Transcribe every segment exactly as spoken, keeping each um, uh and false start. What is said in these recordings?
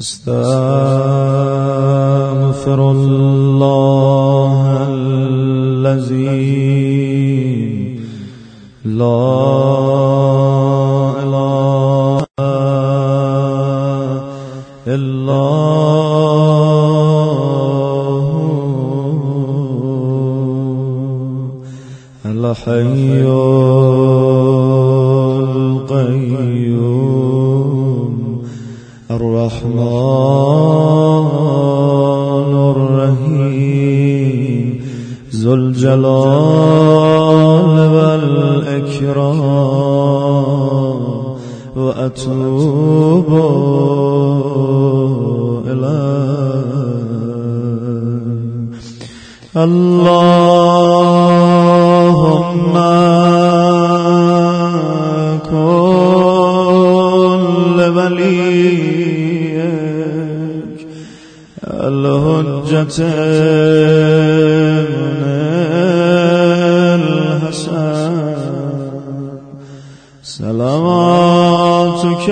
استغفر الله الذي لا اله الا هو الحي القيوم الرحمن الرحيم ذو الجلال والإكرام وأتوب إليه اللهم كن لوليك الحجة الحسن صلواتك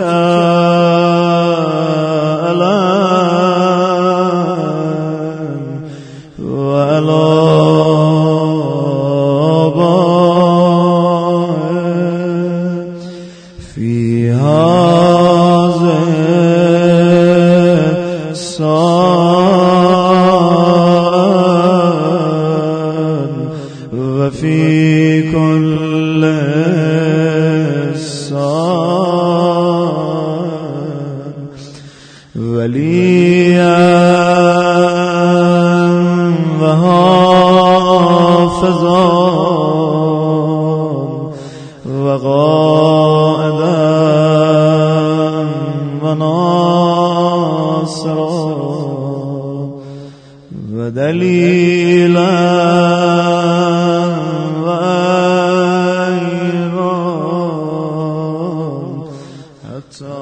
عليه وعلى آبائه في هذه الساعة وفي كل ساعة وليا وحافظا وقائدا وناصرا ودليلا وأيضا حتى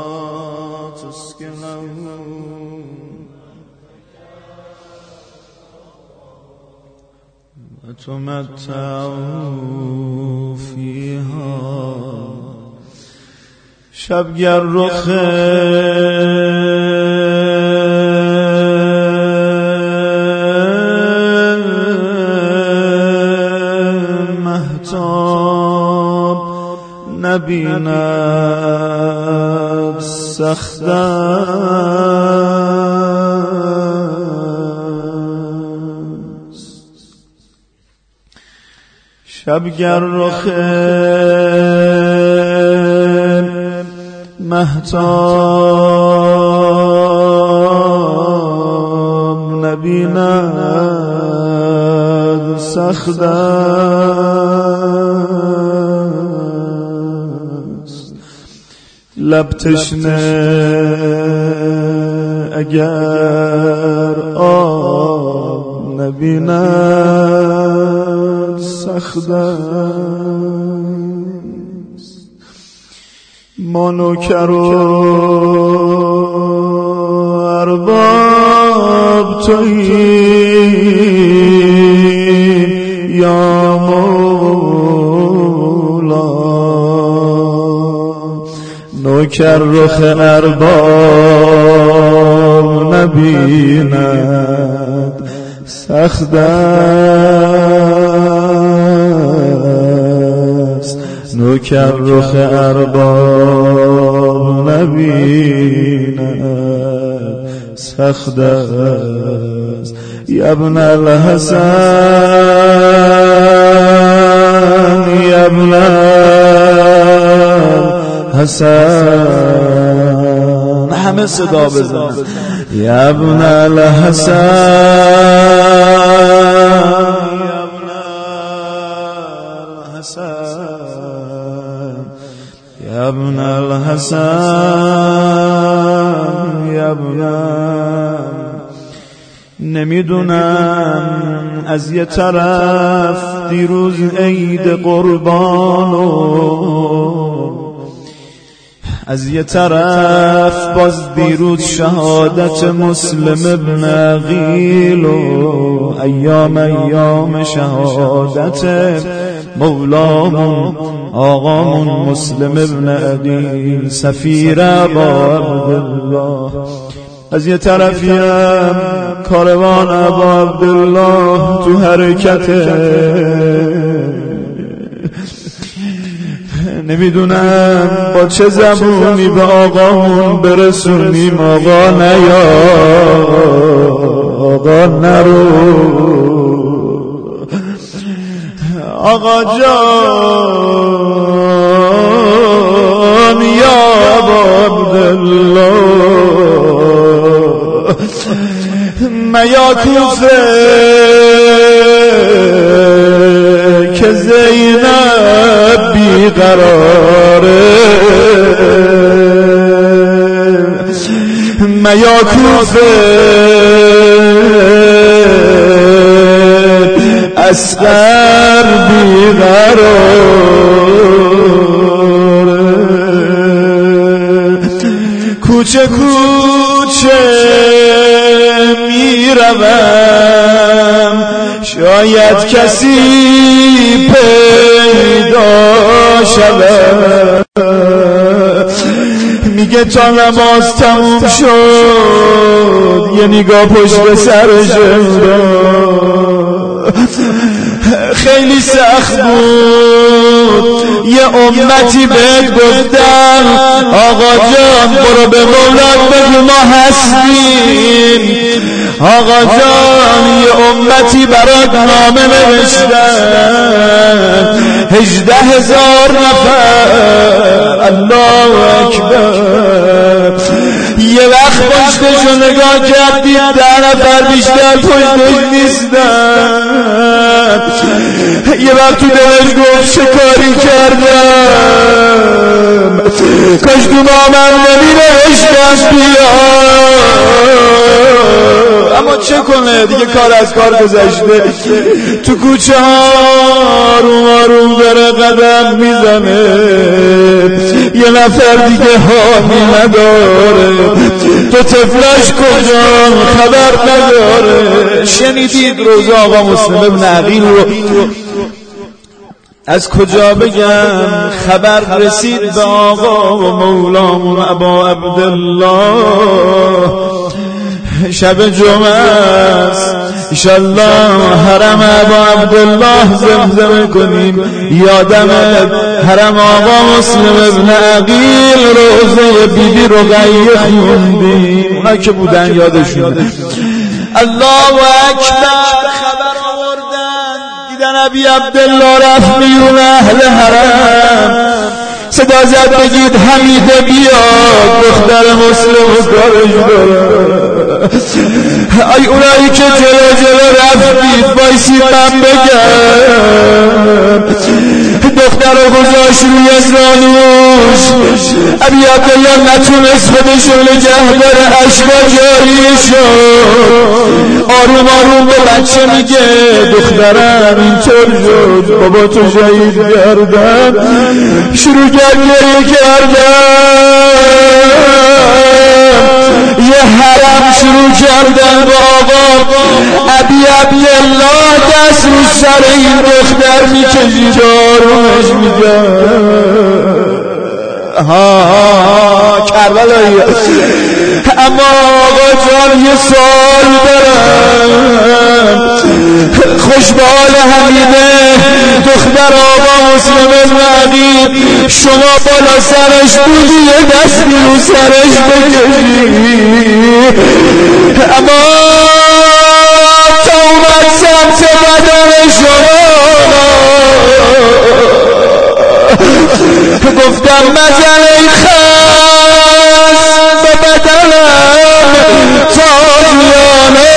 تسكنه وتمتعوا فيها شبگر رخ مهتاب نبیند سختست شبگر رخ مهتاب نبیند سخت است لب تشنه اگر آب نبیند سخت است ما نوکر و ارباب توییم یا مولا نوکر رخ ارباب نبیند سخت است نوکر رخ ارباب نبیند سخت است یا ابن الحسن یا ابن الحسن همه صدا بزن یا ابن الحسن یا ابن الحسن یا ابن الحسن یا ابن نمیدونم از یه طرف دیروز عید قربان و از یه طرف باز دیروز شهادت مسلم ابن عقیل و ایام ایام شهادت مولامون آقامون مسلم ابن عقیل سفیر ابا عبدالله. از یه طرفی هم کاروان ابا عبدالله تو حرکته، نمیدونم با چه زبونی به آقامون برسونیم. آقا نیا، آقا نرو، آقا جان یا ابا عبدالله میا کوفه که زینب بیقراره، میا کوفه اصغر بیقراره، کوچه کوچه میروم شاید کسی پیدا شود، میگه تا نماز تموم شد یه نگاه پشت سرشم داد. خیلی سخت بود، یه امتی بهت گفتن آقا جان برو به مولات بگو ما هستیم، آقا جان یه امتی برات نامه نوشتن هجده هزار نفر، الله اکبر. یه وقت پشتشو نگاه کردید ده نفر بیشتر پشتش نیستن، یه وقت تو دلش گفت چه کاری کردم، کاش تو نامم نمی‌نوشتم بیاد. اما چه کنه دیگه، کار از کار گذشته. تو کوچه ها آروم آروم داره قدم میزنه، یه نفر دیگه حامی نداره، تو طفلش کجا خبر نداره. شنیدید روز آقا مسلم ابن عقیل رو از کجا بگم؟ خبر رسید به آقا و مولامون ابا عبدالله، شب جمعه است، انشالله حرم ابا عبدالله زمزمه کنیم، یادم حرم آقا مسلم ابن عقیل روزه بیبی رقیه خوندیم، اونا که بودن یادشونه. الله اکبر. خبر آوردن دیدن ابی عبدالله رفت بیرون اهل حرم، صدا زد بگید حمیده بیاد دختر مسلم کارش داره. ای اونایی که جلو جلو رفتید بایسید من بگم، دختر رو گذاشت روی زانوش، ابی عبدالله نتونست خودشو نگه داره، اشکا جاری شد، آروم آروم به بچه میگه دخترم اینطور شد، بابا تو شهید کردم. شروع کرد گریه کردم، یه حرم شروع کردن با آقا ابی عبدالله دست رو سر این دختر میکشید آرومش میگه ها کربلایی. اما آقا جان یه سوال دارم، خوشبال حمیده دختر آقا مسلم ابن عقیل، شما بالا سرش بودی یه دستی رو سرش بکشی، اما تا اومد سمت بدن شما گفتم مزنه خست به بدنم تازیانه،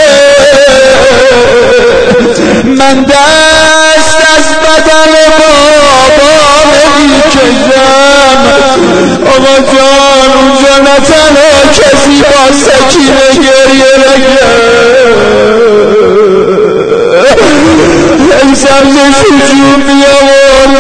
من دست از بدن بابا نمیکشم. آقا جان اونجا نه تنها کسی با سکینه گریه نگه، این سمزش حجوم میآورد.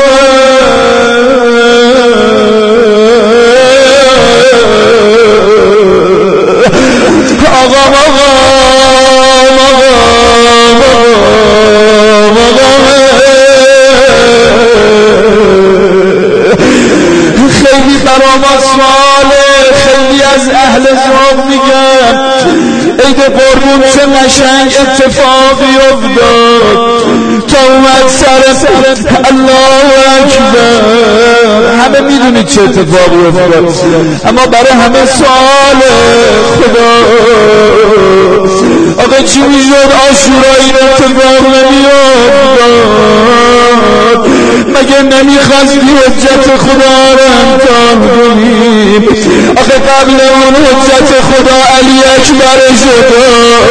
آقا آقا آقا آقا صالح خیلی از اهل ذوق میگن عید قربون چه قشنگ اتفاقی افتاد تا اومد سر الله اکبر. همه میدونید چه اتفاقی افتاد، اما برای همه سوال خدا آقا چی میشد عاشورا این اتفاق نمیافتاد؟ مگه نمیخواستی حجت خدا رو امتحان کنیم؟ آخه قبل اون حجت خدا علی اکبر شده،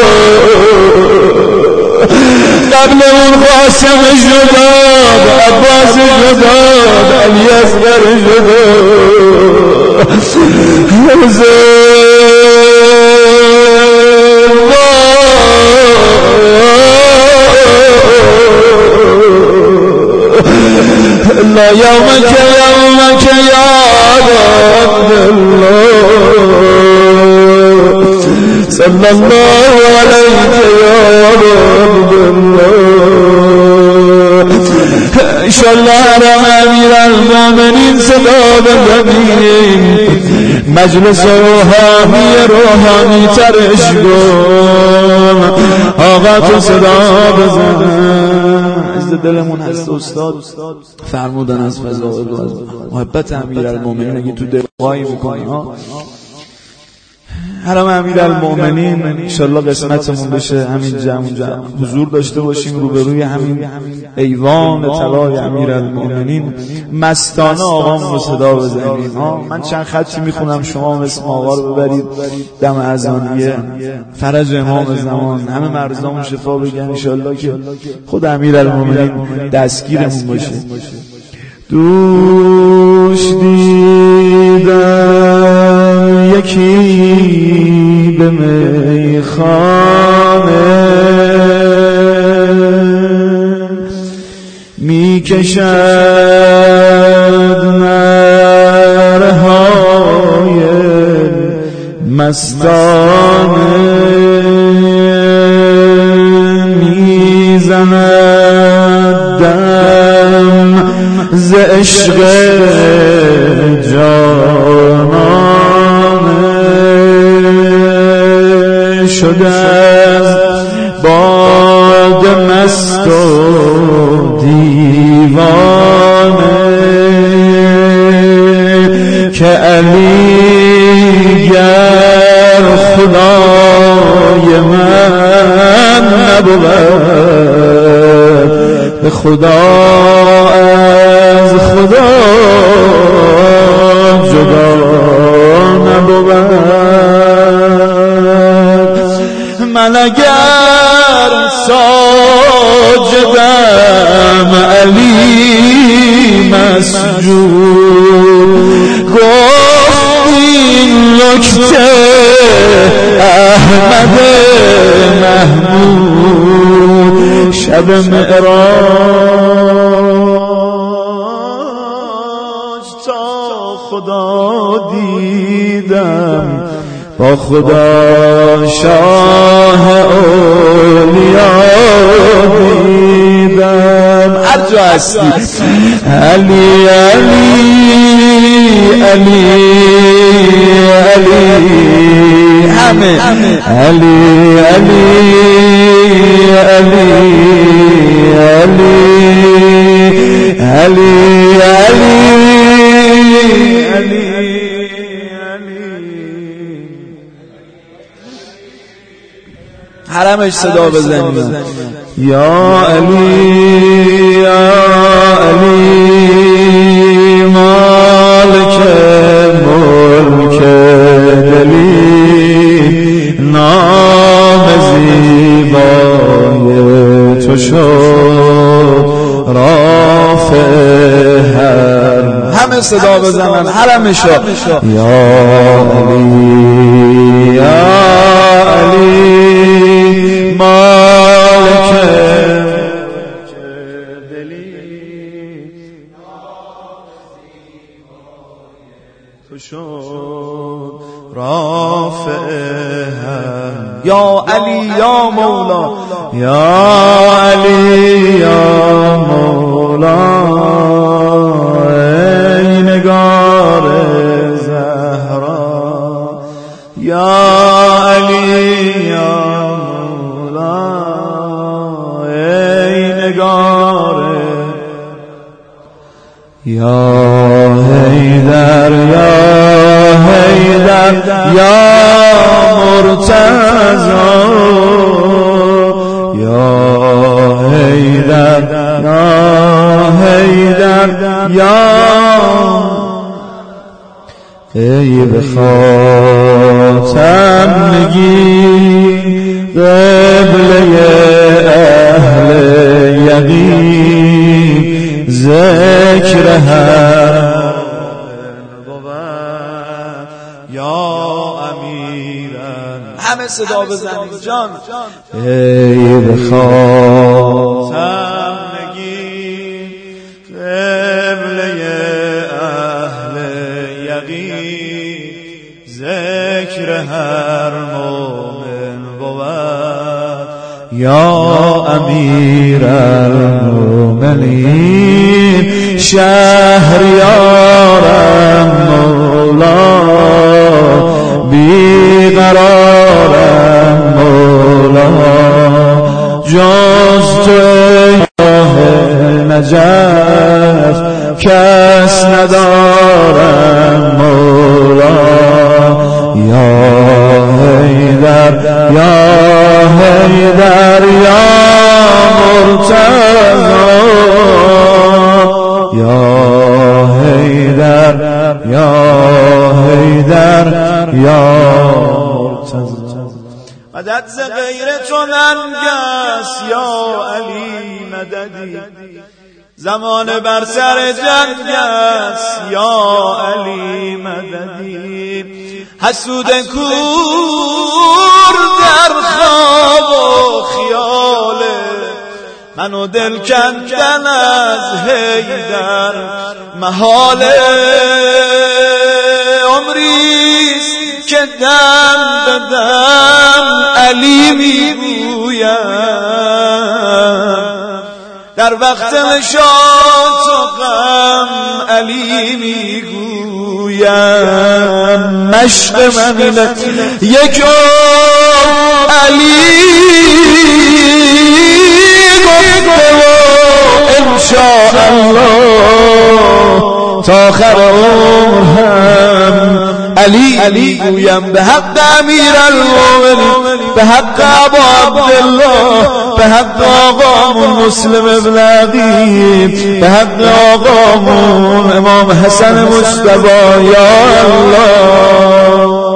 قبل اون قاسم شداد، عباس شداد، علی اصغر لا يومك يومك يا عبد الله صلى الله عليك يا عبد الله. انشاءالله حرم امیر المؤمنین صدا بزنیم، مجلس روحانی روحانی ترش کن، آقا تو صدا بزن. عزت دلمون هست استاد فرمودن از فضائل و از محبت امیرالمومنین اگه تو دقایی میکنی ها حرم امیرالمومنین انشالله قسمتمون بشه همین جمع جمع حضور داشته باشیم روبروی همین ایوان طلای امیرالمومنین مستانه آقامون رو صدا بزنیم ها. من چند خطی میخونم شما اسم آقا رو ببرید دم اذانیه، فرج امام زمان، همه مرضامون شفا بگن انشالله که خود امیرالمومنین دستگیرمون باشه. دوش دیدم یکی به میخانه میکشد نرهای مستانه، میزند دم ز عشق جانانه، شده از باد مست و دیوانه، که علی گر خدای من نبود به خدا از خدا جدا نبود. من اگر ساجدم علی مسجود، گفت این نکته احمد محمود شب معراج تا خدا دیدم، با خدا شاه اولیاء دیدم. هر جا هستی علی علی علی علی همه علی علی علی علی علی علی علی حرمش صدا بزنیم یا علی یا علی مالک ملک دلی، نام زیبای تو شد رافع هر. همه صدا بزنن حرمش یا علی یا علی مالک دلی، تو شد رافع یا علی یا مولا یا علی یا مولا، ای نگار زر یا علی یا مولا ای نگاره یا حیدر یا حیدر یا مرتضی یا حیدر یا حیدر یا ای به خاتم نگی قبله اهل یقین ذکر هر بود یا امیرن همه صدا بزنید جان ای به خاتم نگی قبله اهل یقین ذکر هر مومن بود یا امیر المؤمنین شهریارم مولا بیقرارم مولا جز تو ای راه نجات کس ندارم مولا یا حیدر یا حیدر یا مرتضی یا حیدر یا حیدر یا مرتضی مدد ز غیر تو ننگس یا علی مددی زمان بر سر جنگ است یا علی مددی حسود کور در خواب و خیال منو دل کندن از حیدر محال عمریست که دم به دم علی میگویم در وقت نشاط و غم علی میگویم مشق من یک علی گفته و انشاءالله تا آخر عمر هم علی علی گویم به حق امیر المؤمنین به حق ابا عبدالله به حق آقامون مسلم ابن عقیل به حق آقامون امام حسن مجتبی یا الله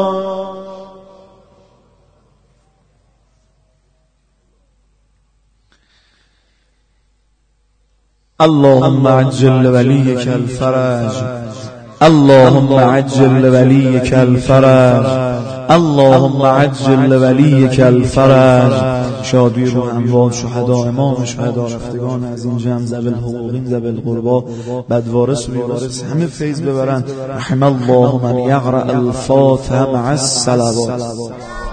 اللهم عجل وليك الفرج اللهم عجل وليك الفرج اللهم عجل وليك الفرج شادی رو اموات شهدا امام شهدا رفتگان از این جمع ذوی الحقوقین ذوی القربا بدوارث و بیوارث همه فیض ببرن رحم الله من یقرأ الفاتحه مع الصلوات